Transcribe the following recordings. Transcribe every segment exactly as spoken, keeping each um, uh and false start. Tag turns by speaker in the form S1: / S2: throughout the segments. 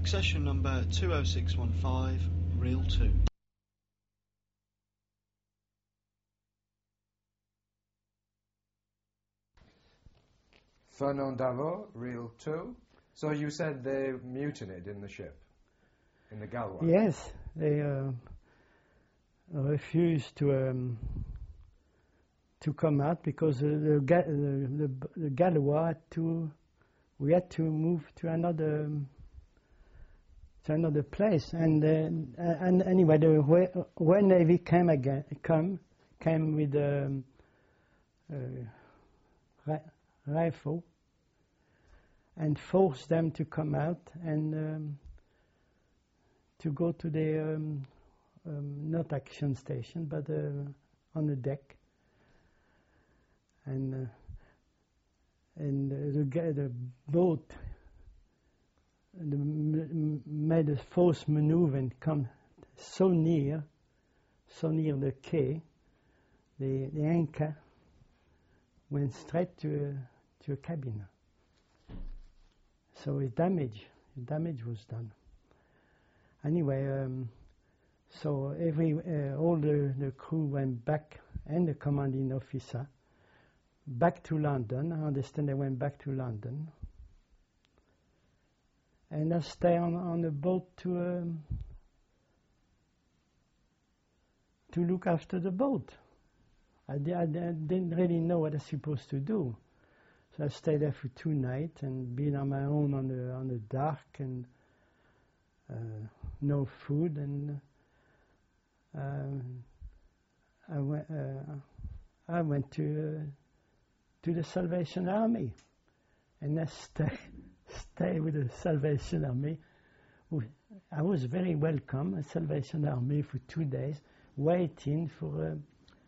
S1: Accession number two oh six one five, reel two.
S2: Fernand Davot, reel two. So you said they mutinied in the ship, in the Gallois?
S3: Yes, they uh, refused to um, to come out because uh, the, ga- the, the, the Gallois had to, we had to move to another um, to another place, and uh, and anyway, the Royal Navy came again, come came with um, uh, ri- rifle and forced them to come out and um, to go to the um, um, not action station, but uh, on the deck, and uh, and uh, the, ga- the boat the m- made a forced maneuver and come so near, so near the quay, the, the anchor went straight to a, to a cabin. So it damage, damage was done. Anyway, um, so every uh, all the, the crew went back, and the commanding officer back to London. I understand they went back to London. And I stay on, on the boat to um, to look after the boat. I, di- I, di- I didn't really know what I was supposed to do, so I stayed there for two nights and being on my own on the on the dark and uh, no food, and uh, I went uh, I went to uh, to the Salvation Army, and I stayed. Stay with the Salvation Army. I was very welcome at Salvation Army for two days, waiting for a,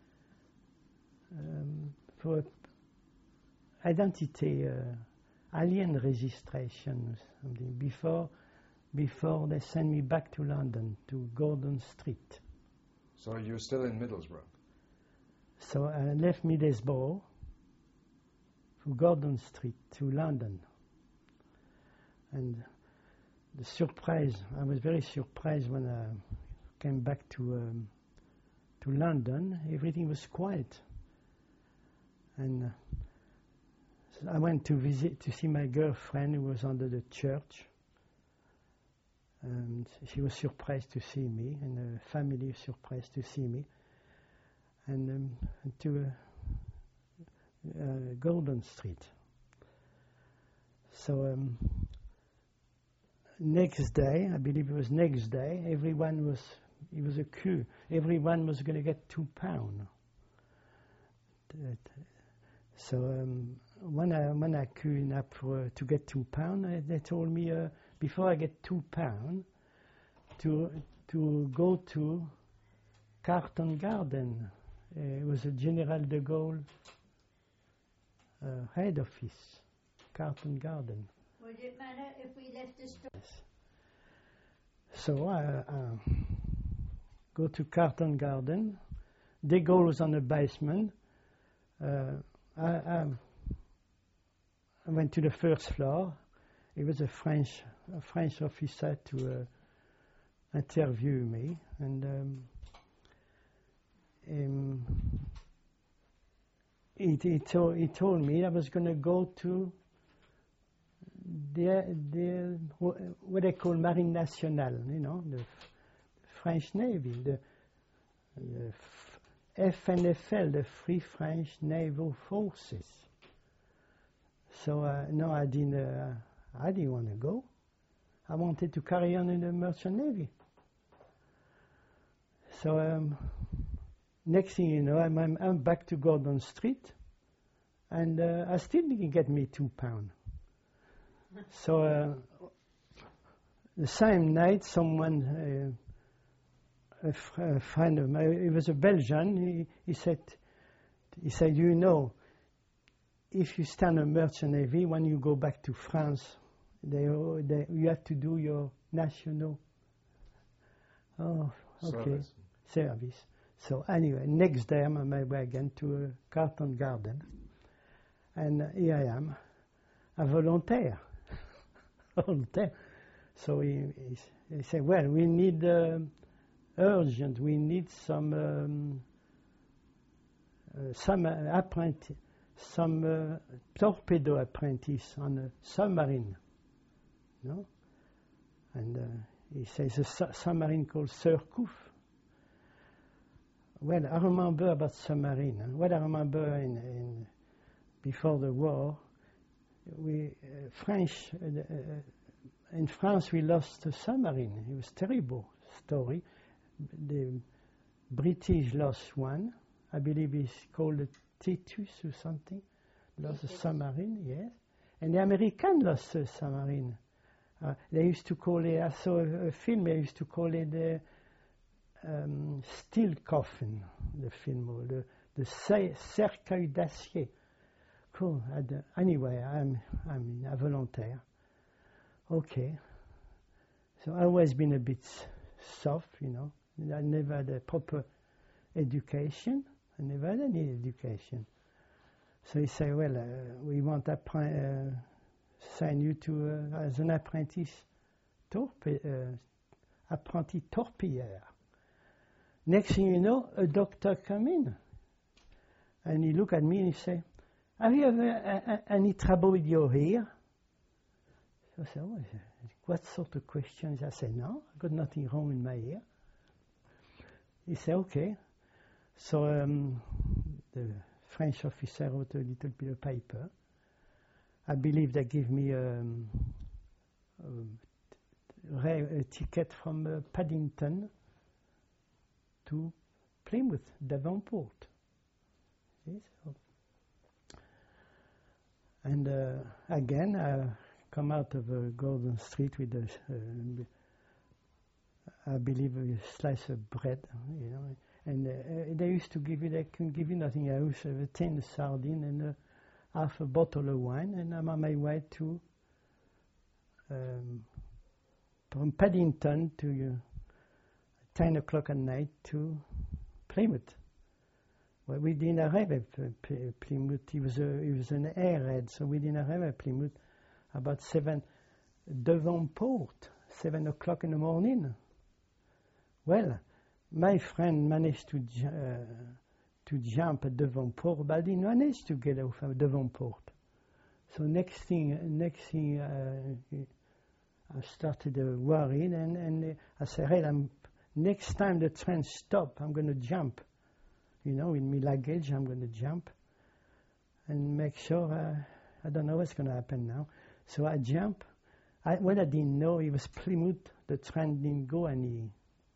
S3: um, for a identity uh, alien registration or something before before they send me back to London to Gordon Street.
S2: So you're still in Middlesbrough?
S3: So I left Middlesbrough for Gordon Street to London. And the surprise, I was very surprised when I came back to um, to London. Everything was quiet, and uh, so I went to visit to see my girlfriend who was under the church, and she was surprised to see me, and the family was surprised to see me, and um, to uh, uh, Gordon Street. So. Um, Next day, I believe it was next day, everyone was, it was a queue. Everyone was going to get two pounds. So um, when I when I queued up for, to get two pounds, they told me uh, before I get two pounds to to go to Carlton Garden. Uh, it was a General de Gaulle uh, head office, Carlton Garden.
S4: Would it matter if we left the store?
S3: Yes. So I uh, go to Carlton Garden. De Gaulle was on the basement. Uh, I, I, I went to the first floor. It was a French a French officer to uh, interview me, and um, um, he, he, told, he told me I was going to go to the, the what they call Marine Nationale, you know, the F- French Navy, the, the F N F L, the Free French Naval Forces. So uh, no, I didn't. Uh, I didn't want to go. I wanted to carry on in the Merchant Navy. So um, next thing you know, I'm, I'm, I'm back to Gordon Street, and uh, I still didn't get me two pounds. So uh, the same night, someone, uh, a, fr- a friend of mine, he was a Belgian. He, he said, he said, you know, if you stay on a Merchant Navy, when you go back to France, they, they you have to do your national. Oh, okay,
S2: Service.
S3: service. So anyway, next day I'm on my way again to uh, Carlton Garden, and uh, here I am, a volontaire. volontaire. So he, he, he said, well, we need uh, urgent, we need some um, uh, some uh, apprentice, some uh, torpedo apprentice on a submarine, no? And uh, he says a su- submarine called Surcouf. Well, I remember about submarine. Huh? What I remember in, in before the war, we uh, French uh, uh, in France we lost a submarine. It was terrible story. The British lost one. I believe it's called the Titus or something. Lost a submarine, yes. And the American lost a submarine. Uh, they used to call it. I saw a, a film. They used to call it the um, Steel Coffin. The film, or the the cercueil d'acier. Cool. I'd, anyway, I'm I'm a volunteer. Okay. So I've always been a bit soft, you know. I never had a proper education. I never had any education. So he said, well, uh, we want to uh, sign you to uh, as an apprentice, torpe- uh, apprenti torpilleur. Next thing you know, a doctor come in. And he looked at me and he said, have you ever uh, uh, any trouble with your ear? So I said, oh, what sort of questions? I said, no, I've got nothing wrong with my ear. He said, okay. So um, the French officer wrote a little bit of paper. I believe they gave me um, a, a ticket from uh, Paddington to Plymouth, Devonport. See, so. And uh, again, I come out of uh, Gordon Street with a, uh, I believe, a slice of bread, you know. And uh, they used to give you, they can give you nothing else, a tin of sardine and uh, half a bottle of wine, and I'm on my way to, um, from Paddington to uh, ten o'clock at night to Plymouth. Well, we didn't arrive at P- Plymouth, it was, a, it was an airhead, so we didn't arrive at Plymouth about seven, Devonport, seven o'clock in the morning. Well, my friend managed to ju- uh, to jump at Devonport, but I didn't manage to get off at Devonport. So next thing, next thing, uh, I started uh, worrying, and, and uh, I said, hey, I'm, next time the train stop, I'm going to jump. You know, in my luggage, I'm going to jump and make sure, uh, I don't know what's going to happen now. So I jump. I, what I didn't know, it was Plymouth, the train didn't go any.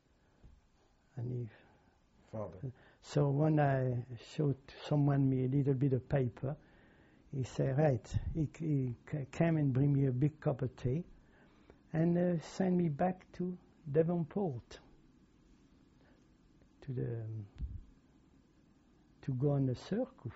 S3: any
S2: Father.
S3: So when I showed someone me a little bit of paper, he said, right, he, he came and bring me a big cup of tea and uh, send me back to Devonport to the um, to go on the Surcouf.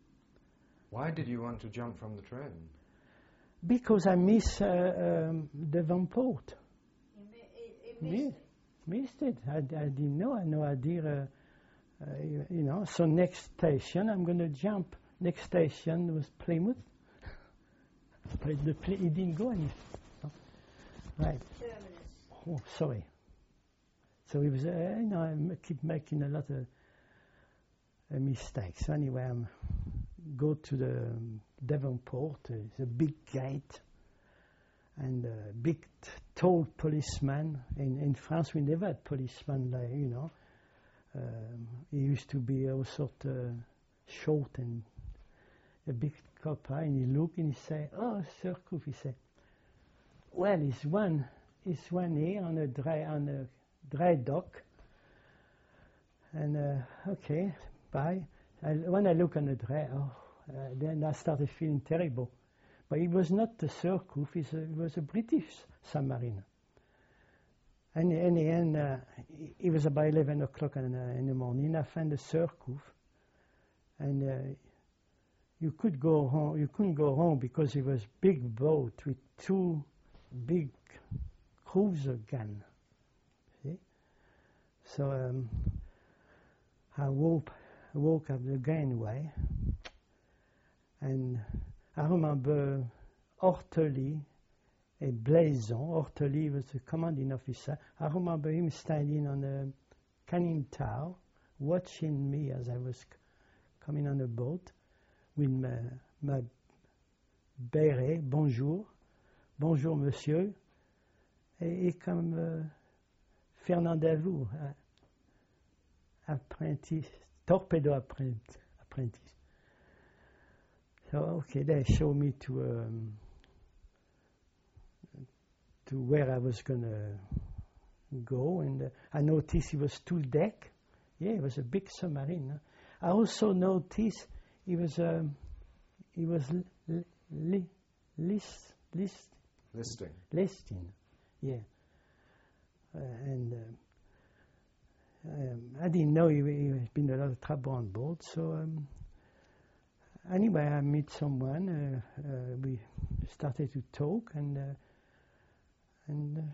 S2: Why did you want to jump from the train?
S3: Because I miss uh, um, Devonport.
S4: You mi- it- it missed
S3: Mi-
S4: it.
S3: Missed it. I, I didn't know. I had no idea. Uh, uh, you, you know. So next station, I'm going to jump. Next station was Plymouth. But the pl- it didn't go any. No. Right.
S4: Terminus.
S3: Oh, sorry. So it was. Uh, you know, I m- keep making a lot of uh, mistakes. So anyway, I go to the um, Devonport. Uh, it's a big gate. And a big, t- tall policeman. In, in France, we never had policemen, like, you know. Um, he used to be all sort of short and a big copper. And he looked and he said, "Oh, Surcouf," he said. "Well, it's one, it's one here on a dry, on a dry dock." And uh, okay, bye. I, when I look on the dry, oh, uh, then I started feeling terrible. But it was not the Surcouf, it was a British submarine. And in the end, uh, it was about eleven o'clock in, uh, in the morning. I found the Surcouf, and uh, you could go home. You couldn't go home because it was big boat with two big cruiser guns. See, so um, I woke, woke up the gangway, and I remember Ortoli a blazon. Ortoli was the commanding officer. I remember him standing on the canning tower, watching me as I was c- coming on the boat with my, my béret, bonjour, bonjour monsieur, et, et comme uh, Fernand Davout, uh, apprentice, torpedo apprentice. apprentice. So, okay, they showed me to um, to where I was going to go, and uh, I noticed it was two deck. Yeah, it was a big submarine. Huh? I also noticed it was um, it was li- li- list list
S2: Listing.
S3: listing. Yeah, uh, and uh, um, I didn't know he, he had been a lot of trouble on board. So um, anyway, I met someone. Uh, uh, we started to talk, and uh, and. Uh,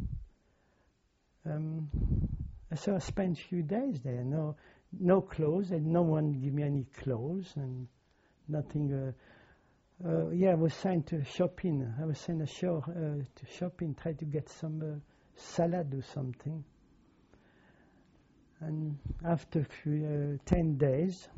S3: Um, so I spent a few days there. No, no clothes, and no one give me any clothes, and nothing. Uh, uh, yeah, I was sent to shopping. I was sent ashore uh, to shopping, try to get some uh, salad or something. And after few, uh, ten days,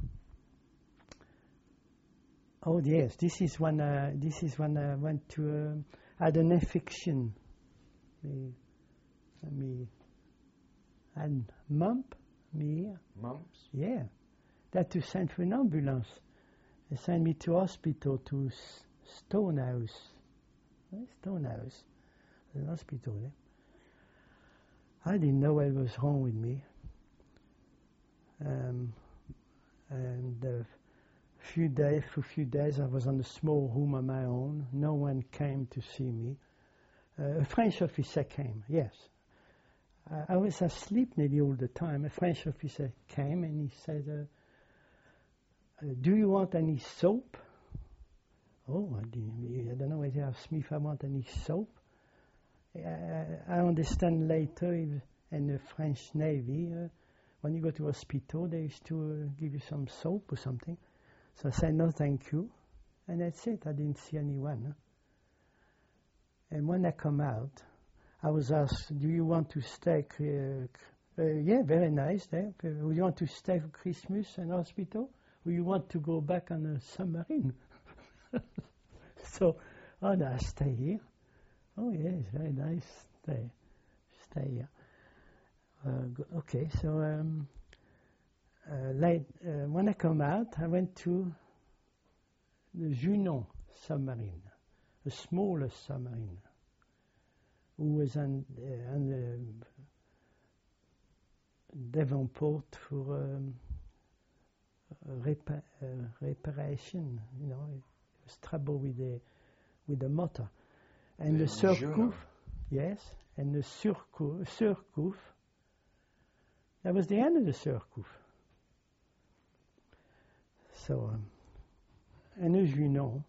S3: oh yes, this is when uh, this is when I went to uh, had an infection. Me, me. And mump, me here.
S2: Mumps?
S3: Yeah. That to send for an ambulance. They sent me to hospital to S- Stonehouse. Eh, Stonehouse. An hospital there. I didn't know what was wrong with me. Um, and a few days, for a few days I was in a small room on my own. No one came to see me. Uh, a French officer came, yes. I was asleep nearly all the time. A French officer came and he said, uh, uh, do you want any soap? Oh, I, didn't, I don't know whether he asked me if I want any soap. Uh, I understand later in the French Navy, uh, when you go to hospital, they used to uh, give you some soap or something. So I said, no, thank you. And that's it. I didn't see anyone. Huh? And when I come out, I was asked, do you want to stay? Uh, uh, yeah, very nice there. Uh, would you want to stay for Christmas in hospital? Or you want to go back on a submarine? So, oh no, I stay here. Oh yeah, it's very nice. Stay, stay here. Uh, go, okay, so um, uh, late, uh, when I come out, I went to the Junon submarine, a smaller submarine, who was on, uh, on the Devonport for um, repa- uh, reparation. You know, it was trouble with the with the motor, and
S2: the
S3: the surcouf,
S2: Junon.
S3: yes, and the surcouf, surcouf. That was the end of the surcouf. So, um, and as you know,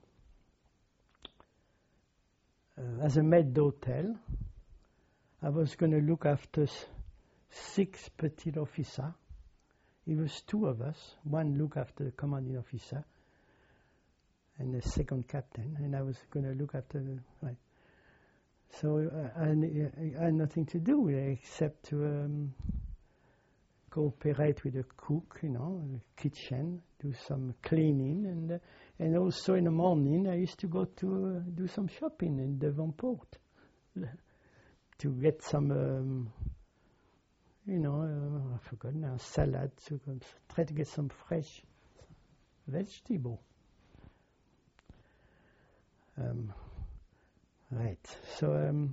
S3: uh, as a maître d'hôtel, I was going to look after s- six petit officers. It was two of us. One looked after the commanding officer and the second captain, and I was going to look after the... Right. So uh, I, I had nothing to do with it except to um, cooperate with the cook, you know, the kitchen, do some cleaning, and uh, and also in the morning I used to go to uh, do some shopping in Devonport to get some, um, you know, uh, I forgot now, salad, to try to get some fresh vegetable. Um, right, so um,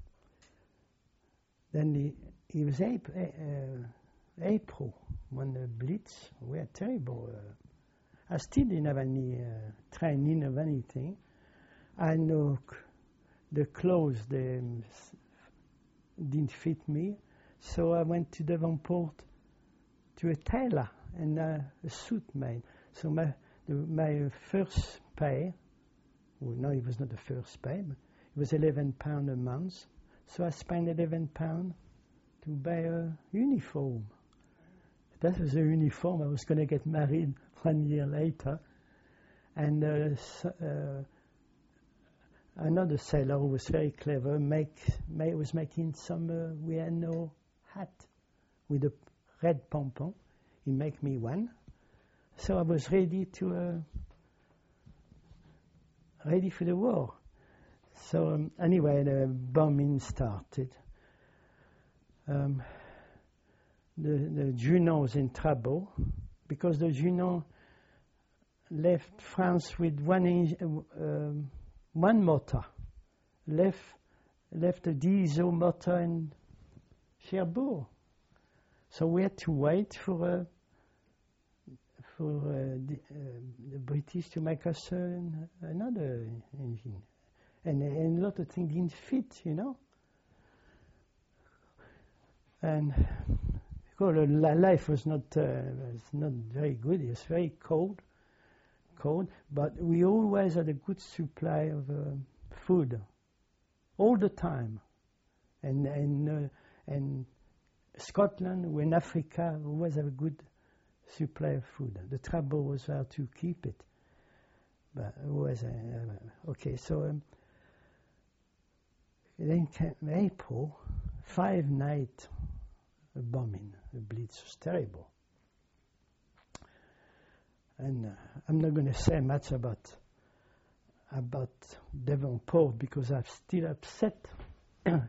S3: then the, it was April, uh, April when the Blitz were terrible. Uh, I still didn't have any uh, training of anything. I know c- the clothes they um, s- didn't fit me, so I went to Devonport to a tailor and uh, a suit made. So my the, my first pay, well, no, it was not the first pay, but it was eleven pound a month. So I spent eleven pound to buy a uniform. That was a uniform. I was going to get married one year later, and uh, so, uh, another sailor who was very clever make, make was making some uh, we had no hat with a red pompon. He make me one, so I was ready to uh, ready for the war. So um, anyway, the bombing started. Um, the the Junon was in trouble because the Junon left France with one in, uh, um, one motor, left left the diesel motor in Cherbourg. So we had to wait for uh, for uh, the, uh, the British to make us uh, another engine, and, and a lot of things didn't fit, you know. And because well, life was not uh, was not very good. It was very cold. Cold, but we always had a good supply of uh, food, all the time, and and uh, and Scotland, in Africa, always have a good supply of food. The trouble was how to keep it, but always uh, okay. So um, then came April, five nights of bombing. The Blitz was terrible. And uh, I'm not going to say much about about Devonport because I'm still upset. I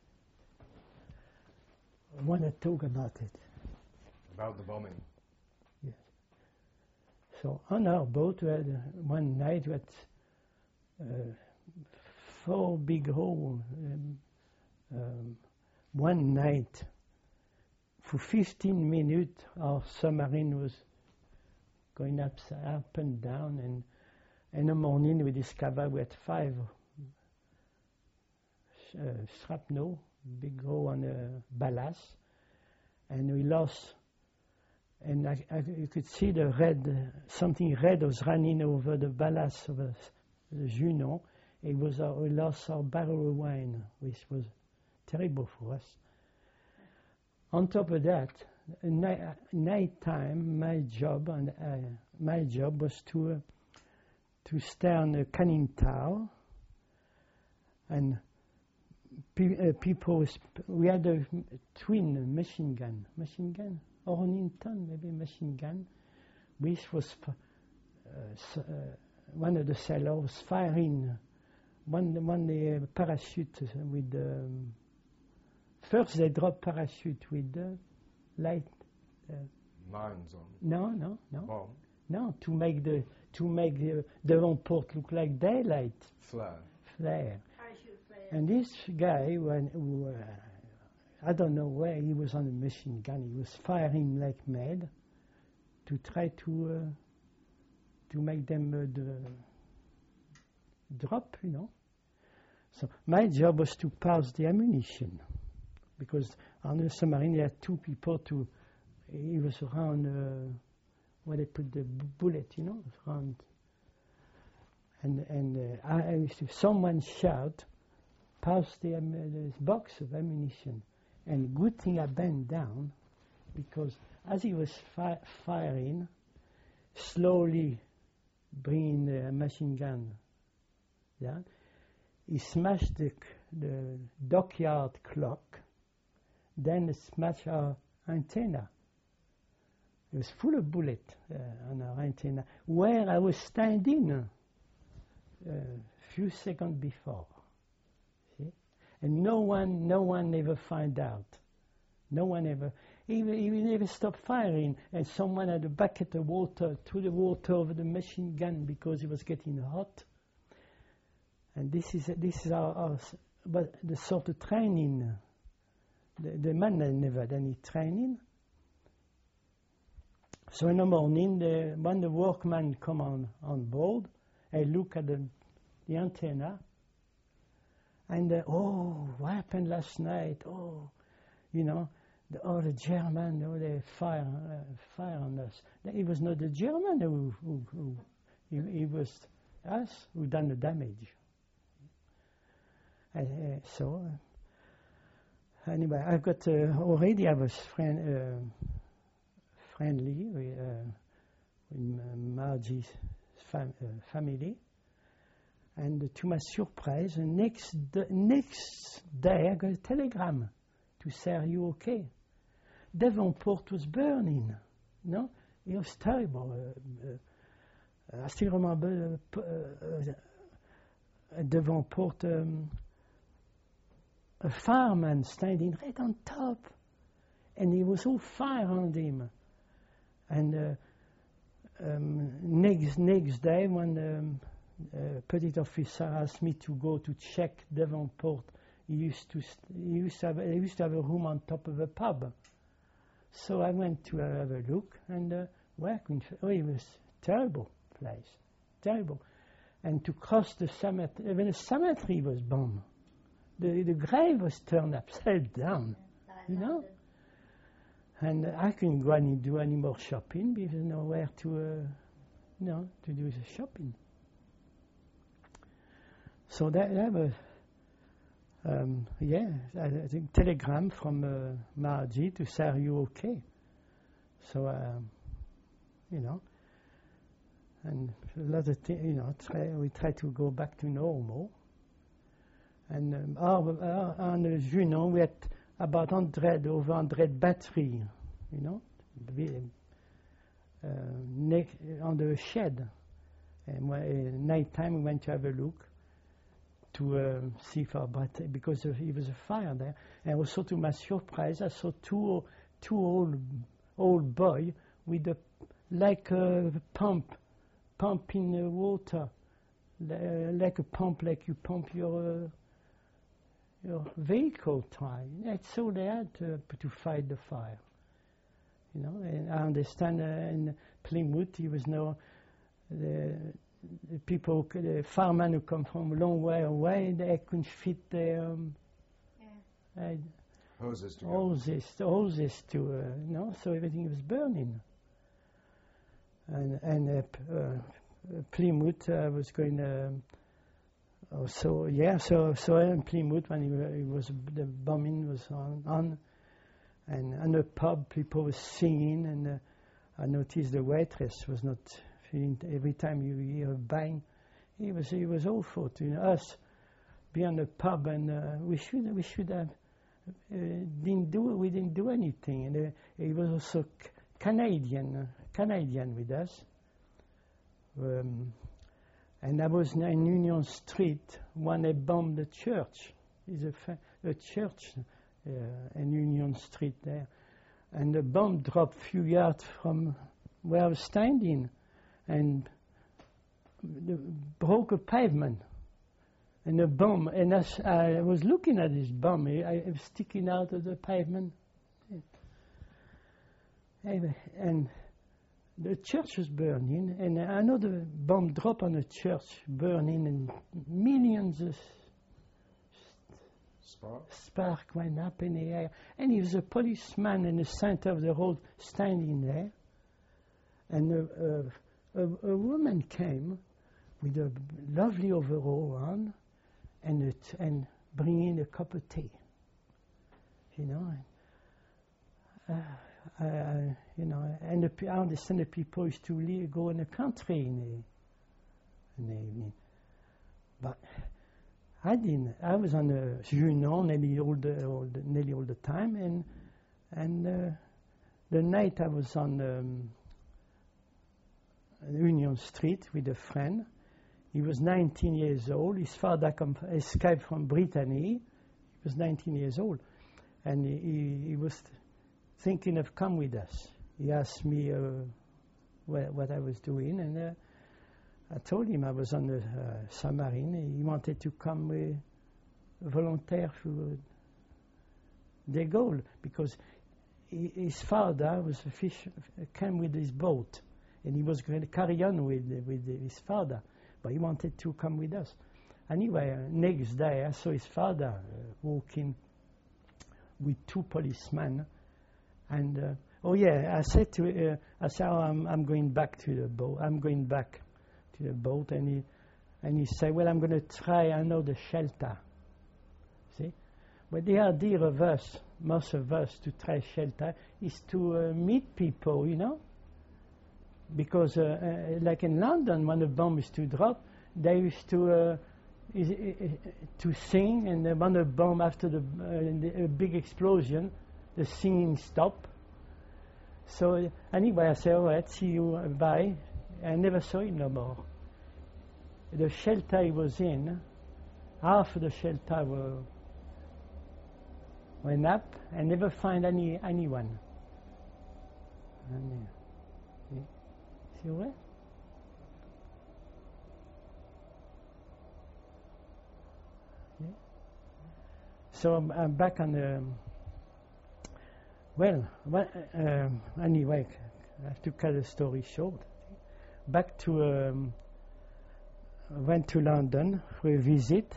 S3: want to talk about it.
S2: About the bombing?
S3: Yes. So on our boat, we had uh, one night we had uh, four big holes. Um, um, one night, for fifteen minutes, our submarine was going up, up and down, and in the morning we discovered we had five uh, shrapnel, big hole on the ballast, and we lost, and I, I, you could see the red, uh, something red was running over the ballast of the, the Junon. It was our, we lost our barrel of wine, which was terrible for us. On top of that, Night, night time, my job and uh, my job was to uh, to stay on the canning tower, and pe- uh, people. Sp- we had a twin machine gun, machine gun, Ornington, maybe machine gun, which was uh, s- uh, one of the sailors was firing one one the uh, parachute with um, first they drop parachute with the light. Uh,
S2: Mines on.
S3: no, no, no,
S2: Bomb.
S3: no. To make the to make the Devonport look like daylight
S2: Flare.
S3: flare.
S4: Parachute flare.
S3: And this guy, when who, uh, I don't know where he was on a machine gun, he was firing like mad to try to uh, to make them uh, the drop, you know. So my job was to pass the ammunition, because on the submarine there had two people to, he was around uh, where they put the b- bullet, you know, around. And and uh, I, if someone shout, pass the um, this box of ammunition, and good thing I bent down, because as he was fi- firing, slowly bringing the machine gun down, he smashed the, the dockyard clock, then smashed our antenna. It was full of bullets uh, on our antenna, where I was standing a uh, few seconds before. See? And no one, no one ever found out. No one ever, even, even never stopped firing, and someone had a bucket of water, threw the water over the machine gun because it was getting hot. And this is this is our, our but the sort of training. The, the man had never had any training. So in the morning, the, when the workman come on, on board, I look at the, the antenna, and uh, oh, what happened last night? Oh, you know, the, oh, the German, oh, they fire, uh, fire on us. It was not the German who, who, who it, it was us who done the damage. Uh, so, uh, anyway, I've got uh, already I was friend, uh, friendly with, uh, with Margie's fam- uh, family, And to my surprise, the next, d- next day I got a telegram to say, are you okay? Devonport was burning, you know? It was terrible. Uh, uh, I still remember uh, p- uh, uh, Devonport, um, a fireman standing right on top, and he was all fire on him. And uh, um, next next day, when um, uh, petty officer asked me to go to check Devonport, he used to st- he used to have he used to have a room on top of a pub. So I went to uh, have a look, and uh, well, I couldn't f- oh, it was terrible place, terrible. And to cross the cemetery, even the cemetery was bombed. The, the grave was turned upside down, you know. And uh, I couldn't go and do any more shopping because there's nowhere to, uh, you know, to do the shopping. So that, that was, um, yeah, I think telegram from uh, Margie to say, are you okay? So, um, you know, and a lot of things, you know, try, we try to go back to normal. And um, our, our, on the Junon, we had about one hundred, over one hundred battery, you know, we, uh, ne- on the shed. And when, uh, night time, we went to have a look to uh, see for battery, because of, it was a fire there. And also, to my surprise, I saw two two old old boy with a like a pump, pumping uh, water, uh, like a pump, like you pump your. Uh, your vehicle time. That's all they had to, to fight the fire. You know, and I understand uh, in Plymouth, he was no, the, the people, the firemen who come from a long way away, they couldn't fit their um,
S4: Yeah.
S3: uh,
S2: Hoses to go.
S3: hoses, hoses to, uh, you know, so everything was burning. And, and uh, p- uh, Plymouth uh, was going um, Oh, so yeah, so so in Plymouth when it was the bombing was on, on and in the pub people were singing, and uh, I noticed the waitress was not feeling. Every time you hear a bang, it was it was awful to, you know, us be on the pub, and uh, we should we should have uh, didn't do we didn't do anything, and uh, it was also c- Canadian uh, Canadian with us. Um, And I was in Union Street when they bombed the church. It's a, fa- a church uh, in Union Street there. And the bomb dropped a few yards from where I was standing and the, broke a pavement. And the bomb, and as I was looking at this bomb, I, I was sticking out of the pavement. And, and the church was burning, and another bomb dropped on the church, burning, and millions of
S2: Spark?
S3: spark went up in the air. And he was a policeman in the center of the road standing there. And a, a, a, a woman came with a lovely overall on and, a t- and bringing a cup of tea. You know, and, uh, Uh, you know, and the, I understand the people used to leave, go in the country in the, in the evening. But I didn't. I was on the Junon nearly all the, all the, nearly all the time, and and uh, the night I was on um, Union Street with a friend. He was nineteen years old. His father come, escaped from Brittany. He was nineteen years old, and he, he, he was thinking of come with us. He asked me uh, wh- what I was doing, and uh, I told him I was on the uh, submarine. He wanted to come with volunteer for De Gaulle, because he, his father was a fish, came with his boat, and he was going to carry on with, with his father, but he wanted to come with us. Anyway, uh, next day I saw his father uh, walking with two policemen. And uh, oh yeah, I said to uh, I said oh, I'm I'm going back to the boat. I'm going back to the boat, and he and he said, well, I'm going to try another shelter. See, but the idea of us, most of us, to try shelter is to uh, meet people, you know. Because uh, uh, like in London, when the bomb is to drop, they used to uh, is, uh, to sing, and when the bomb after the, uh, the a big explosion, the singing stopped. So uh, anyway, I said, all right, see you, uh, bye. I never saw him no more. The shelter he was in, half of the shelter were, went up, and never find any anyone. And, uh, see, see what? Yeah. So I'm, I'm back on the. Well, well um, anyway, I have to cut the story short. Back to. Um, I went to London for a visit,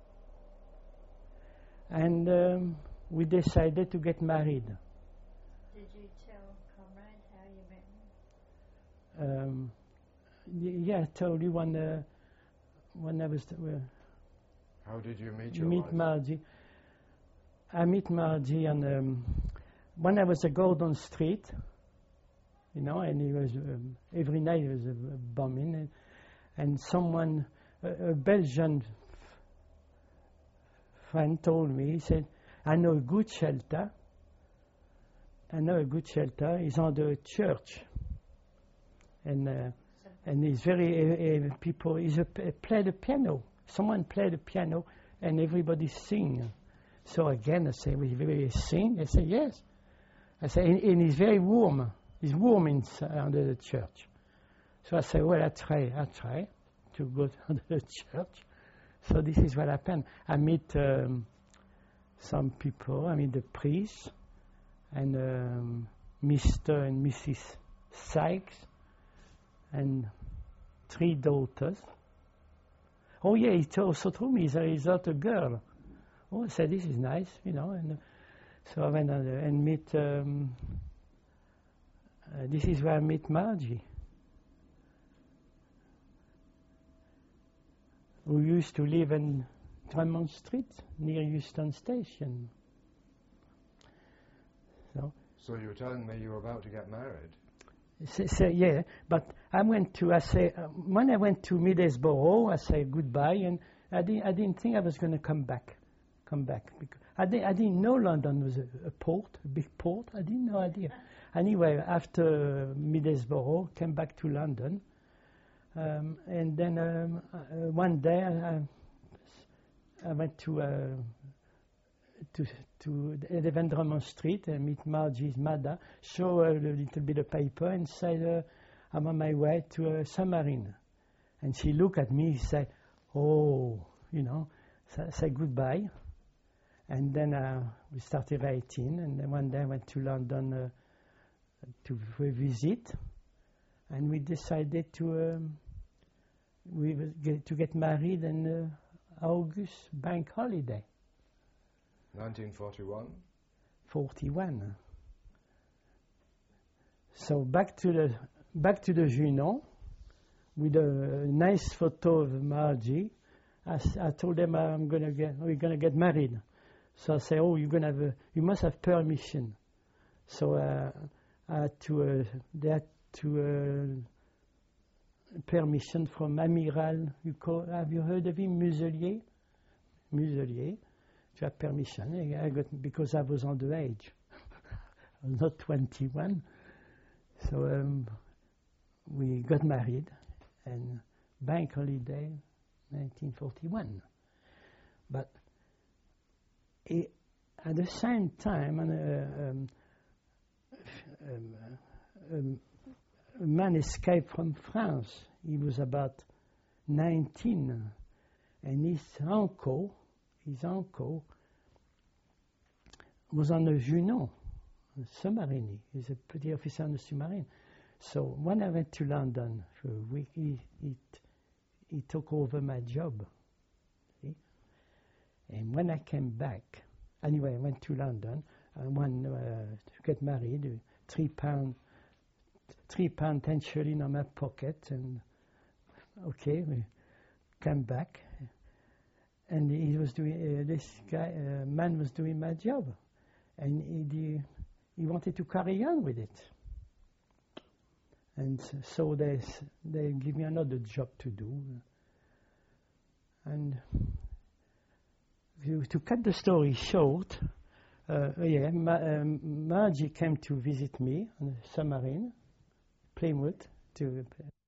S3: and um, we decided to get married.
S4: Did you tell Comrade how you met him?
S3: Um, y- yeah, I told you when uh, when I was uh,
S2: How did you meet your
S3: meet
S2: wife?
S3: Margie. I meet Margie on um, when I was at Gordon Street, you know, and he was um, every night there was a, a bombing, and, and someone, a, a Belgian f- friend, told me. He said, "I know a good shelter. I know a good shelter. It's on the church, and uh, and he's very uh, uh, people. He's a p- play the piano. Someone play the piano, and everybody sing." So again, I say, "Will you sing?" I say, "Yes." I say, and, and it's very warm. It's warm inside under the church. So I say, "Well, I try. I try to go to the church." So this is what happened. I meet um, some people. I meet the priest and um, Mister and Missus Sykes and three daughters. Oh yeah, he t- also told me he's a, he's not a girl. Oh, I said, this is nice, you know. And uh, so I went uh, and meet, um, uh, this is where I met Margie, who used to live in Drummond Street, near Euston Station. So,
S2: So you were telling me you were about to get married.
S3: so, so yeah, but I went to, I say, uh, when I went to Middlesbrough, I said goodbye, and I didn't, I didn't think I was going to come back. Come back. Because I, di- I didn't know London was a, a port, a big port. I didn't know idea. Anyway, after Middlesbrough, came back to London, um, and then um, uh, one day I, I went to uh, to to eleven Drummond Street and meet Margie's mother, show her a little bit of paper, and said, uh, "I'm on my way to uh, Samarine." And she looked at me, said, "Oh, you know," so I said goodbye. And then uh, we started writing, and then one day I went to London uh, to for a visit, and we decided to um, we will get, to get married in uh, August bank holiday,
S2: nineteen forty-one.
S3: forty-one. So back to the back to the Junon with a nice photo of Margie. I, s- I told them I'm gonna get we're gonna get married. So I say, "Oh, you're gonna have a, you must have permission." So uh, I had to uh, they had to uh, permission from Amiral. You call, have you heard of him, Muselier? Muselier. To have permission. I got because I was underage. I was not twenty-one. So um, we got married, and bank holiday, nineteen forty-one. But it, at the same time, and, uh, um, um, um, a man escaped from France. He was about nineteen, and his uncle, his uncle, was on the Junon, a submarine. He's a petty officer on the submarine. So when I went to London for a week, he, he, t- he took over my job. See? And when I came back, anyway, I went to London. I went uh, to get married. uh, Three pound, three pound ten shilling on my pocket, and okay, we came back, and he was doing uh, this guy uh, man was doing my job, and he he, he wanted to carry on with it, and so they s- they give me another job to do. And to, to cut the story short, uh, yeah, Ma- um, Margie came to visit me on a submarine, Plymouth, to